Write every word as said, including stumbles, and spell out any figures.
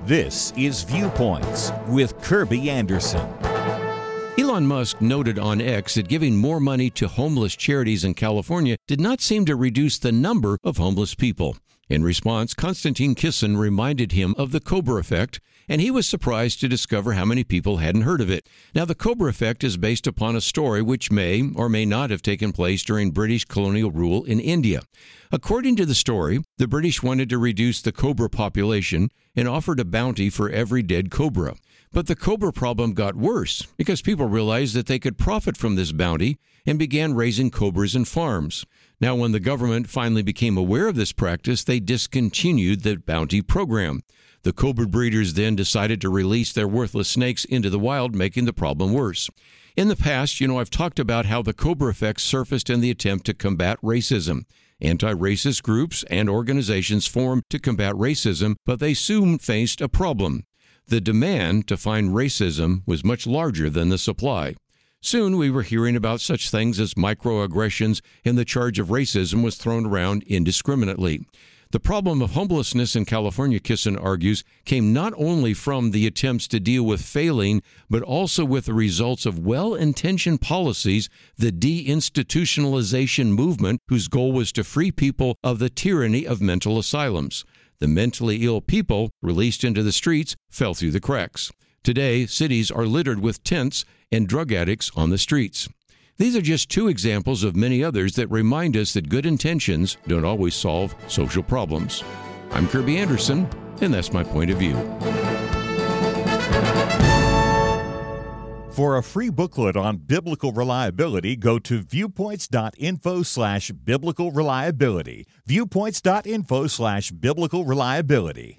This is Viewpoints with Kirby Anderson. Elon Musk noted on X that giving more money to homeless charities in California did not seem to reduce the number of homeless people. In response, Konstantin Kisin reminded him of the Cobra effect, and he was surprised to discover how many people hadn't heard of it. Now, the Cobra effect is based upon a story which may or may not have taken place during British colonial rule in India. According to the story, the British wanted to reduce the cobra population and offered a bounty for every dead cobra. But the cobra problem got worse because people realized that they could profit from this bounty and began raising cobras in farms. Now, when the government finally became aware of this practice, they discontinued the bounty program. The cobra breeders then decided to release their worthless snakes into the wild, making the problem worse. In the past, you know, I've talked about how the cobra effect surfaced in the attempt to combat racism. Anti-racist groups and organizations formed to combat racism, but they soon faced a problem. The demand to find racism was much larger than the supply. Soon we were hearing about such things as microaggressions, and the charge of racism was thrown around indiscriminately. The problem of homelessness in California, Kisin argues, came not only from the attempts to deal with failing, but also with the results of well-intentioned policies, the deinstitutionalization movement, whose goal was to free people of the tyranny of mental asylums. The mentally ill people released into the streets fell through the cracks. Today, cities are littered with tents and drug addicts on the streets. These are just two examples of many others that remind us that good intentions don't always solve social problems. I'm Kirby Anderson, and that's my point of view. For a free booklet on biblical reliability, go to viewpoints.info slash biblical reliability. Viewpoints.info slash biblical reliability.